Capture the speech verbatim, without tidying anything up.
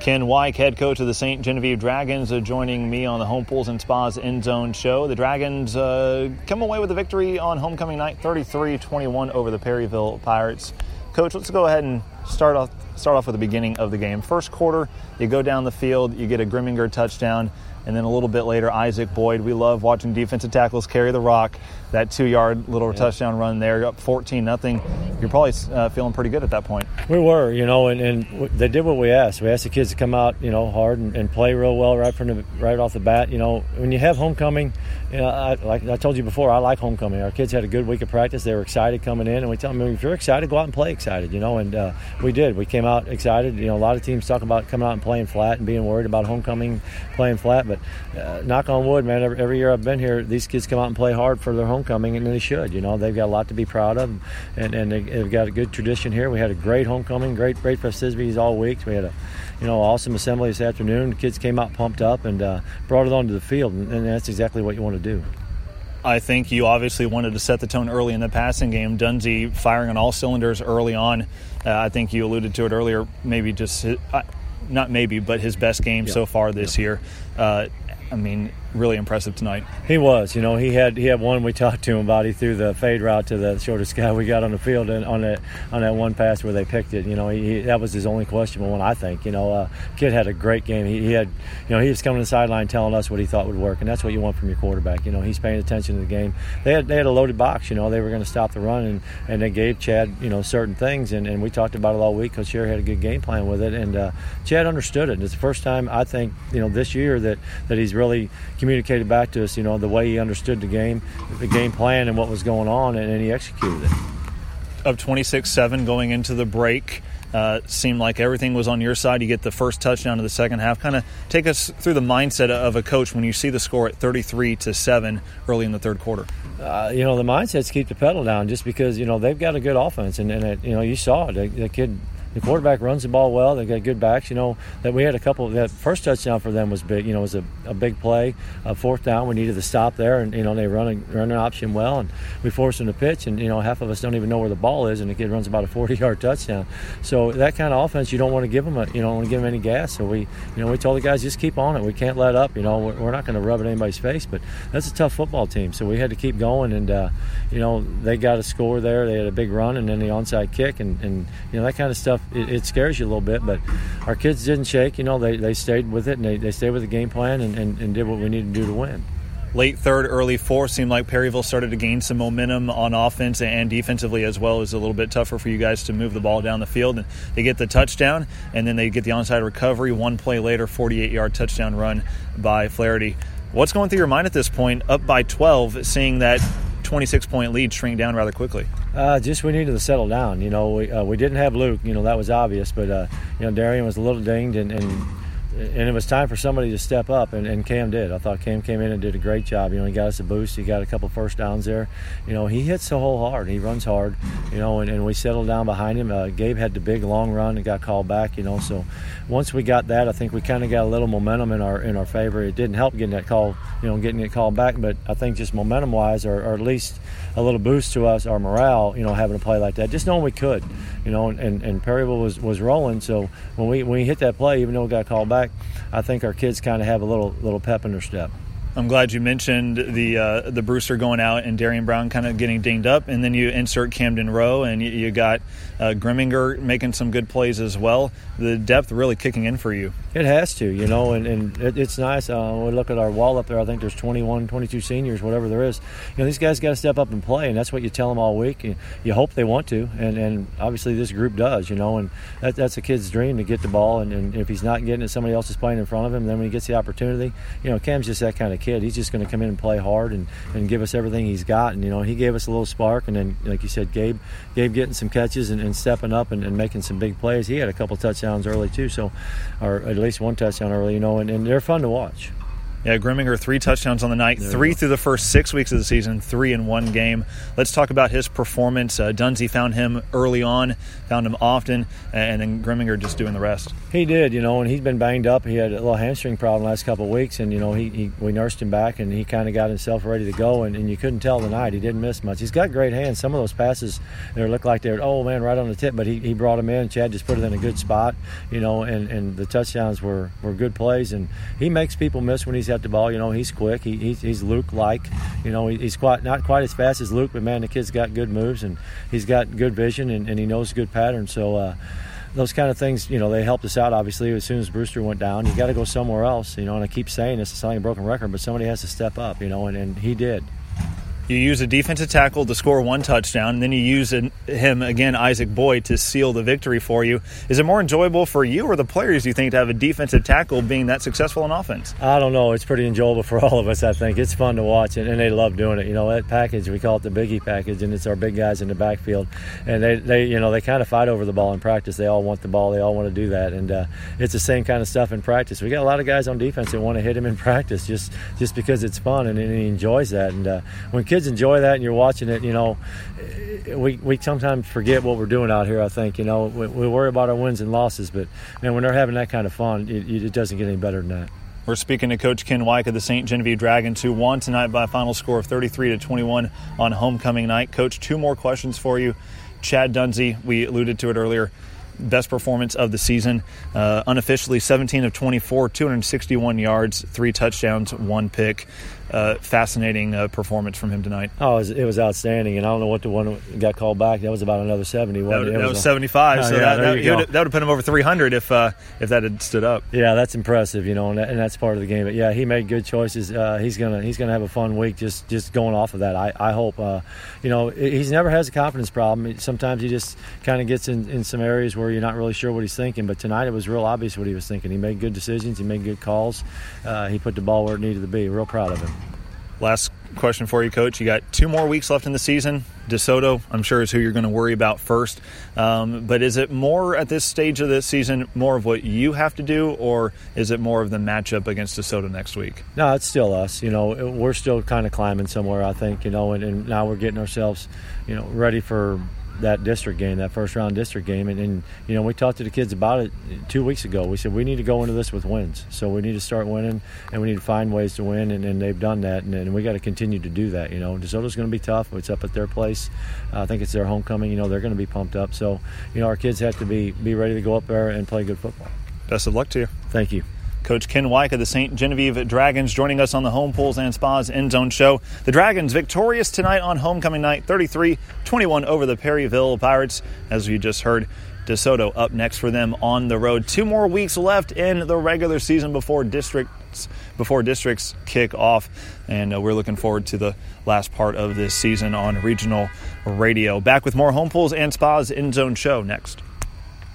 Ken Wyke, head coach of the Saint Genevieve Dragons, uh, joining me on the Home Pools and Spas End Zone show. The Dragons uh, come away with a victory on homecoming night, thirty-three twenty-one over the Perryville Pirates. Coach, let's go ahead and start off start off with the beginning of the game. First quarter, you go down the field, you get a Grimminger touchdown, and then a little bit later, Isaac Boyd. We love watching defensive tackles carry the rock. That two-yard little yeah. touchdown run there, up fourteen nothing. You're probably uh, feeling pretty good at that point. We were, you know, and, and they did what we asked. We asked the kids to come out, you know, hard and, and play real well right from the right off the bat. You know, when you have homecoming, you know, I, like I told you before, I like homecoming. Our kids had a good week of practice. They were excited coming in, and we tell them, if you're excited, go out and play excited, you know, and uh, we did. We came out excited. You know, a lot of teams talk about coming out and playing flat and being worried about homecoming, playing flat, but uh, knock on wood, man, every, every year I've been here, these kids come out and play hard for their homecoming, and they should. You know, they've got a lot to be proud of, and, and they've got a good tradition here. We had a great homecoming, great great festivities all week. We had a, you know, awesome assembly this afternoon. The kids came out pumped up and uh, brought it onto the field, and, and that's exactly what you want to do. I think you obviously wanted to set the tone early in the passing game. Dunsey firing on all cylinders early on. Uh, I think you alluded to it earlier, maybe just his, uh, not maybe, but his best game yeah. so far this yeah. year. Uh, I mean, really impressive tonight. He was, you know, he had he had one we talked to him about. He threw the fade route to the shortest guy we got on the field, and on that on that one pass where they picked it. You know, he, he, that was his only questionable one, I think. You know, uh, kid had a great game. He, he had, you know, he was coming to the sideline telling us what he thought would work, and that's what you want from your quarterback. You know, he's paying attention to the game. They had they had a loaded box. You know, they were going to stop the run, and, and they gave Chad, you know, certain things, and, and we talked about it all week. Coach Sherry had a good game plan with it, and uh, Chad understood it. And it's the first time I think, you know, this year that that he's really communicated back to us, you know, the way he understood the game, the game plan and what was going on, and, and he executed it. Of twenty-six seven going into the break, uh, seemed like everything was on your side. You get the first touchdown of the second half. Kind of take us through the mindset of a coach when you see the score at thirty-three to seven early in the third quarter. Uh, you know, the mindset's keep the pedal down just because, you know, they've got a good offense, and, and it, you know, you saw it. The, the kid The quarterback runs the ball well. They got good backs. You know, that we had a couple. That first touchdown for them was big. You know, it was a, a big play. A fourth down, we needed to stop there, and you know they run a, run an option well, and we forced them to pitch. And you know, half of us don't even know where the ball is, and the kid runs about a forty-yard touchdown. So that kind of offense, you don't want to give them a, you don't want to give them any gas. So we, you know, we told the guys just keep on it. We can't let up. You know, we're, we're not going to rub it in anybody's face, but that's a tough football team. So we had to keep going, and uh, you know, they got a score there. They had a big run, and then the onside kick, and, and you know that kind of stuff. It, it scares you a little bit, but our kids didn't shake. You know, they, they stayed with it, and they, they stayed with the game plan and, and, and did what we needed to do to win. Late third, early fourth, seemed like Perryville started to gain some momentum on offense and defensively as well. It was a little bit tougher for you guys to move the ball down the field. And they get the touchdown, and then they get the onside recovery. One play later, forty-eight-yard touchdown run by Flaherty. What's going through your mind at this point, up by twelve, seeing that twenty-six point lead shrink down rather quickly? Uh, just we needed to settle down. You know, we uh, we didn't have Luke. You know, that was obvious. But uh, you know, Darian was a little dinged, and, and and it was time for somebody to step up, and, and Cam did. I thought Cam came in and did a great job. You know, he got us a boost. He got a couple first downs there. You know, he hits the hole hard. He runs hard. You know, and, and we settled down behind him. Uh, Gabe had the big long run and got called back. You know, so once we got that, I think we kind of got a little momentum in our in our favor. It didn't help getting that call, you know, getting it called back, but I think just momentum wise, or, or at least a little boost to us, our morale, you know, having a play like that, just knowing we could, you know, and, and Perryville was, was rolling. So when we when we hit that play, even though it got called back, I think our kids kind of have a little little pep in their step. I'm glad you mentioned the uh, the Brewster going out and Darian Brown kind of getting dinged up, and then you insert Camden Rowe, and you, you got uh, Grimminger making some good plays as well. The depth really kicking in for you. It has to, you know, and, and it, it's nice. Uh, when we look at our wall up there, I think there's twenty-one, twenty-two seniors, whatever there is. You know, these guys got to step up and play, and that's what you tell them all week. You, you hope they want to, and, and obviously this group does, you know, and that, that's a kid's dream to get the ball, and, and if he's not getting it, somebody else is playing in front of him. Then when he gets the opportunity, you know, Cam's just that kind of kid. He's just going to come in and play hard and, and give us everything he's got. And, you know, he gave us a little spark. And then, like you said, Gabe Gabe getting some catches and, and stepping up and, and making some big plays. He had a couple touchdowns early, too, so or at least one touchdown early, you know, and, and they're fun to watch. Yeah, Grimminger, three touchdowns on the night, three through the first six weeks of the season, three in one game. Let's talk about his performance. Uh, Dunsey found him early on, found him often, and then Grimminger just doing the rest. He did, you know, and he's been banged up. He had a little hamstring problem the last couple of weeks, and, you know, he, he we nursed him back, and he kind of got himself ready to go, and, and you couldn't tell tonight. He didn't miss much. He's got great hands. Some of those passes, they look like they're, oh, man, right on the tip, but he, he brought them in. Chad just put it in a good spot, you know, and, and the touchdowns were, were good plays, and he makes people miss when he's at the ball. You know, he's quick. He, he's, he's Luke-like. You know, he, he's quite not quite as fast as Luke, but, man, the kid's got good moves, and he's got good vision, and, and he knows good patterns. So uh, those kind of things, you know, they helped us out, obviously, as soon as Brewster went down. You got to go somewhere else, you know, and I keep saying this, it's not a broken record, but somebody has to step up, you know, and, and he did. You use a defensive tackle to score one touchdown, and then you use him again, Isaac Boyd, to seal the victory for you. Is it more enjoyable for you or the players, you think, to have a defensive tackle being that successful in offense? I don't know. It's pretty enjoyable for all of us, I think. It's fun to watch, and, and they love doing it. You know, that package, we call it the Biggie package, and it's our big guys in the backfield. And they, they you know, they kind of fight over the ball in practice. They all want the ball. They all want to do that. And uh, it's the same kind of stuff in practice. We got a lot of guys on defense that want to hit him in practice just, just because it's fun, and, and he enjoys that. And uh, when kids enjoy that and you're watching it, you know, we we sometimes forget what we're doing out here, I think. You know, we, we worry about our wins and losses, but, man, when they're having that kind of fun, it, it doesn't get any better than that. We're speaking to Coach Ken Weick of the Saint Genevieve Dragons, who won tonight by a final score of thirty-three to twenty-one on homecoming night. Coach, two more questions for you. Chad Dunsey, we alluded to it earlier, best performance of the season. Uh, unofficially, seventeen of twenty-four, two hundred sixty-one yards, three touchdowns, one pick. Uh, fascinating uh, performance from him tonight. Oh, it was, it was outstanding, and I don't know what the one that got called back. That was about another seventy. That, would, it that was, was a, seventy-five, oh, so yeah, that, that, would, would, that would have put him over three hundred if uh, if that had stood up. Yeah, that's impressive, you know, and, that, and that's part of the game. But, yeah, he made good choices. Uh, he's gonna he's gonna have a fun week just, just going off of that. I, I hope. Uh, you know, he's never has a confidence problem. Sometimes he just kind of gets in, in some areas where you're not really sure what he's thinking. But tonight it was real obvious what he was thinking. He made good decisions. He made good calls. Uh, he put the ball where it needed to be. Real proud of him. Last question for you, Coach. You got two more weeks left in the season. DeSoto, I'm sure, is who you're going to worry about first. Um, but is it more at this stage of the season, more of what you have to do, or is it more of the matchup against DeSoto next week? No, it's still us. You know, we're still kind of climbing somewhere, I think, you know, and, and now we're getting ourselves, you know, ready for that district game, that first round district game. And, and, you know, we talked to the kids about it two weeks ago. We said we need to go into this with wins. So we need to start winning, and we need to find ways to win, and, and they've done that. And, and we got to continue to do that. You know, DeSoto's going to be tough. It's up at their place. Uh, I think it's their homecoming. You know, they're going to be pumped up. So, you know, our kids have to be, be ready to go up there and play good football. Best of luck to you. Thank you. Coach Ken Weick of the Saint Genevieve Dragons joining us on the Home Pools and Spas End Zone Show. The Dragons victorious tonight on homecoming night, thirty-three twenty-one over the Perryville Pirates. As you just heard, DeSoto up next for them on the road. Two more weeks left in the regular season before districts before districts kick off, and uh, we're looking forward to the last part of this season on regional radio. Back with more Home Pools and Spas End Zone Show next.